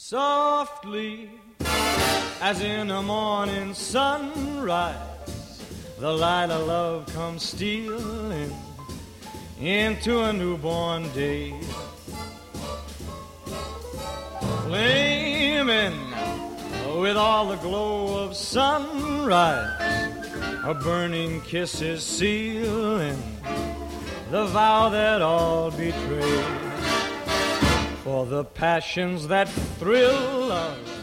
Softly, as in a morning sunrise, the light of love comes stealing into a newborn day, flaming with all the glow of sunrise. A burning kiss is sealing the vow that all betray. For the passions that thrill us